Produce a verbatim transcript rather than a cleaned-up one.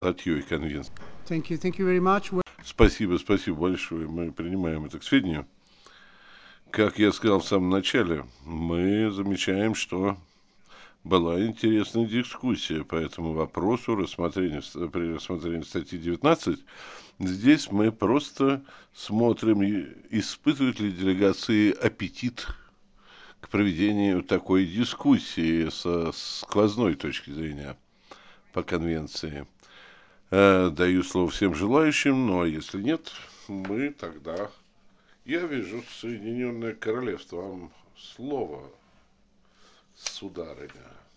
статьей конвенции. Thank you. Thank you very much. Спасибо, спасибо большое. Мы принимаем это к сведению. Как я сказал в самом начале, мы замечаем, что была интересная дискуссия по этому вопросу рассмотрения, при рассмотрении статьи девятнадцать. Здесь мы просто смотрим, испытывают ли делегации аппетит к проведению такой дискуссии со сквозной точки зрения по конвенции. Даю слово всем желающим, но если нет, мы тогда... Я вижу Соединенное Королевство. Вам слово, сударыня.